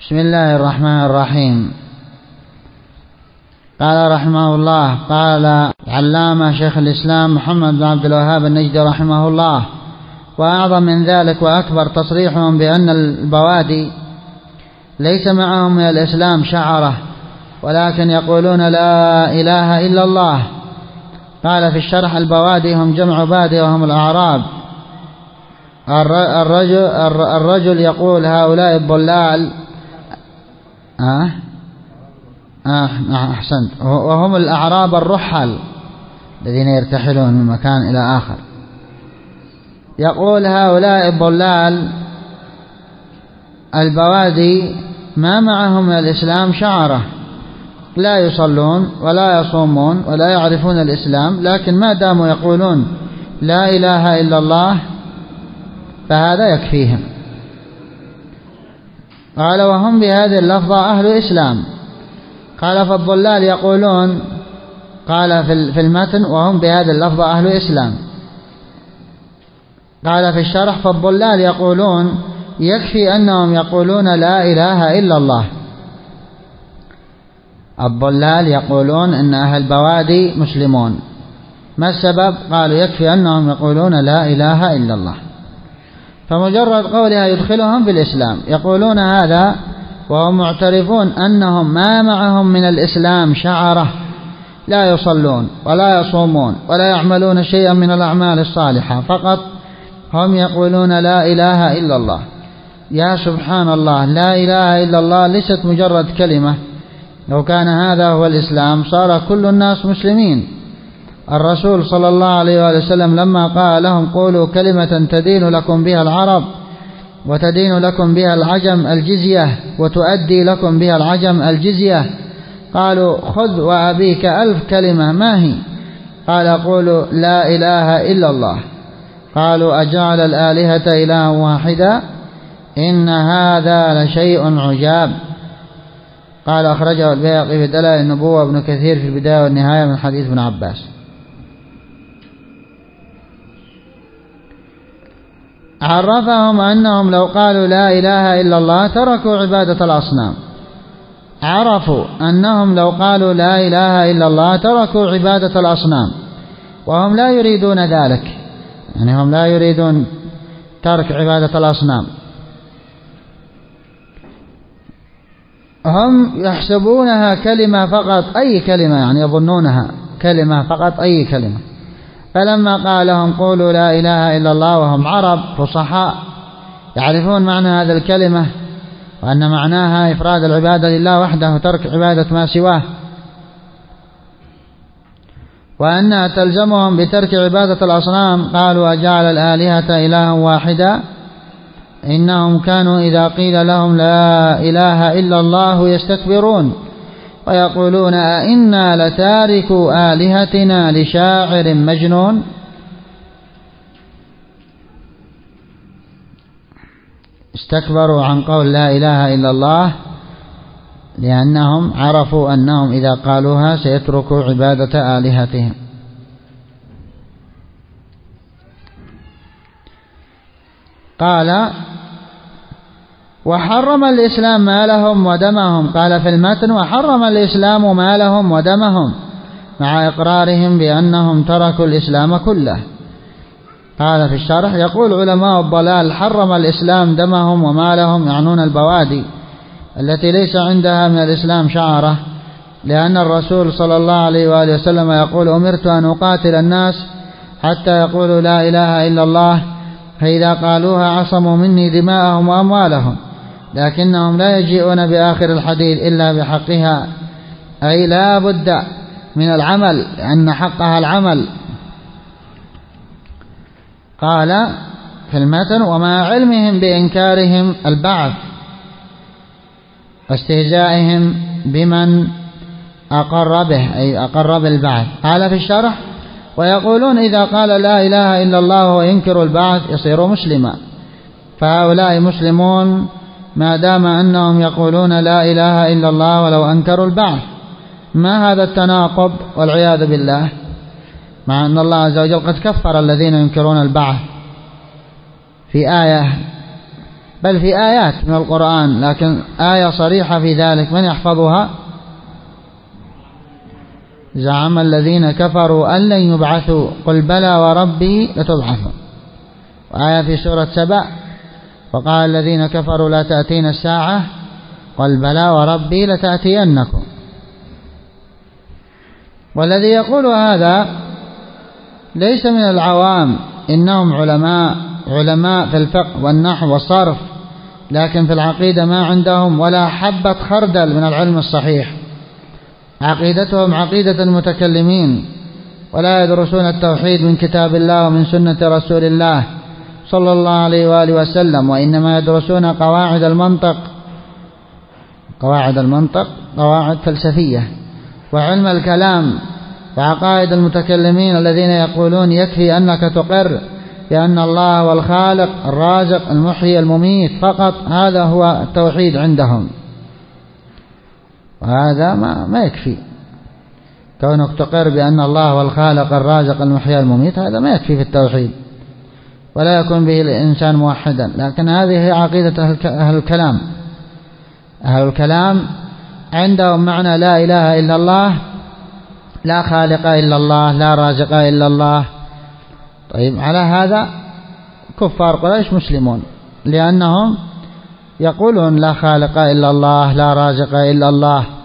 بسم الله الرحمن الرحيم. قال رحمه الله، قال علامة شيخ الإسلام محمد بن عبد الوهاب النجدي رحمه الله: وأعظم من ذلك وأكبر تصريحهم بأن البوادي ليس معهم من الإسلام شعرة، ولكن يقولون لا إله إلا الله. قال في الشرح: البوادي هم جمع بادي وهم الأعراب. الرجل يقول هؤلاء الضلال أحسنت، وهم الأعراب الرحل الذين يرتحلون من مكان إلى آخر. يقول هؤلاء الضلال البوادي ما معهم من الإسلام شعرة، لا يصلون ولا يصومون ولا يعرفون الإسلام، لكن ما داموا يقولون لا إله إلا الله فهذا يكفيهم. قال: وهم بهذه اللفظة أهل إسلام. قال: فالضلال يقولون، قال في المتن: وهم بهذه اللفظة أهل إسلام. قال في الشرح: فالضلال يقولون يكفي أنهم يقولون لا إله إلا الله. الضلال يقولون أن أهل البوادي مسلمون. ما السبب؟ قالوا يكفي أنهم يقولون لا إله إلا الله، فمجرد قولها يدخلهم في الإسلام. يقولون هذا وهم معترفون أنهم ما معهم من الإسلام شعرة، لا يصلون ولا يصومون ولا يعملون شيئا من الأعمال الصالحة، فقط هم يقولون لا إله إلا الله. يا سبحان الله، لا إله إلا الله ليست مجرد كلمة. لو كان هذا هو الإسلام صار كل الناس مسلمين. الرسول صلى الله عليه وآله وسلم لما قال لهم: قولوا كلمة تدين لكم بها العرب وتدين لكم بها العجم الجزية وتؤدي لكم بها العجم الجزية، قالوا: خذ وأبيك 1000 كلمة، ما هي؟ قال: قولوا لا إله إلا الله. قالوا: أجعل الآلهة إلها واحدا؟ إن هذا لشيء عجاب. قال: أخرجه البيهقي في دلائل النبوة، ابن كثير في البداية والنهاية من حديث ابن عباس. عرفهم أنهم لو قالوا لا إله إلا الله تركوا عبادة الأصنام. عرفوا أنهم لو قالوا لا إله إلا الله تركوا عبادة الأصنام، وهم لا يريدون ذلك، يعني هم لا يريدون ترك عبادة الأصنام. هم يحسبونها كلمة فقط، أي كلمة، يعني يظنونها كلمة فقط، أي كلمة. فلما قال لهم: قولوا لا إله إلا الله، وهم عرب فصحاء يعرفون معنى هذه الكلمة، وأن معناها إفراد العبادة لله وحده وترك عبادة ما سواه، وأنها تلزمهم بترك عبادة الأصنام، قالوا: أجعل الآلهة إلها واحدا؟ إنهم كانوا إذا قيل لهم لا إله إلا الله يستكبرون ويقولون: أئنا لتاركوا آلهتنا لشاعر مجنون. استكبروا عن قول لا إله إلا الله لأنهم عرفوا أنهم إذا قالوها سيتركوا عبادة آلهتهم. قال: وحرم الإسلام مالهم ودمهم. قال في المتن: وحرم الإسلام مالهم ودمهم، مع إقرارهم بأنهم تركوا الإسلام كله. قال في الشرح: يقول علماء الضلال: حرم الإسلام دمهم ومالهم، يعنون البوادي التي ليس عندها من الإسلام شعرة، لأن الرسول صلى الله عليه وآله وسلم يقول: أمرت أن أقاتل الناس حتى يقولوا لا إله إلا الله، فإذا قالوها عصموا مني دماءهم وأموالهم، لكنهم لا يجيئون بآخر الحديث إلا بحقها، أي لا بد من العمل، لأن حقها العمل. قال في المتن: ومع علمهم بإنكارهم البعث واستهزائهم بمن أقر به، أي أقر بالبعث. قال في الشرح: ويقولون إذا قال لا إله إلا الله وينكر البعث يصير مسلما، فهؤلاء مسلمون ما دام أنهم يقولون لا إله إلا الله ولو أنكروا البعث. ما هذا التناقض والعياذ بالله، مع أن الله عز وجل قد كفر الذين ينكرون البعث في آية بل في آيات من القرآن، لكن آية صريحة في ذلك من يحفظها؟ زعم الذين كفروا أن لن يبعثوا قل بلى وربي لتبعثوا. وآية في سورة سبأ وقال الذين كفروا لا تأتين الساعة قل بلى وربي لتأتينكم. والذي يقول هذا ليس من العوام، إنهم علماء في الفقه والنحو والصرف، لكن في العقيدة ما عندهم ولا حبة خردل من العلم الصحيح. عقيدتهم عقيدة المتكلمين، ولا يدرسون التوحيد من كتاب الله ومن سنة رسول الله صلى الله عليه وآله وسلم، وإنما يدرسون قواعد المنطق قواعد فلسفية، وعلم الكلام، وعقائد المتكلمين الذين يقولون يكفي أنك تقر بأن الله هو الخالق الرازق المحيي المميت فقط، هذا هو التوحيد عندهم. وهذا ما يكفي، كونك تقر بأن الله هو الخالق الرازق المحيي المميت هذا ما يكفي في التوحيد، ولا يكون به الإنسان موحدا. لكن هذه هي عقيدة أهل الكلام. أهل الكلام عندهم معنى لا إله إلا الله، لا خالق إلا الله، لا رازق إلا الله. طيب على هذا كفار قريش مسلمون، لأنهم يقولون لا خالق إلا الله، لا رازق إلا الله.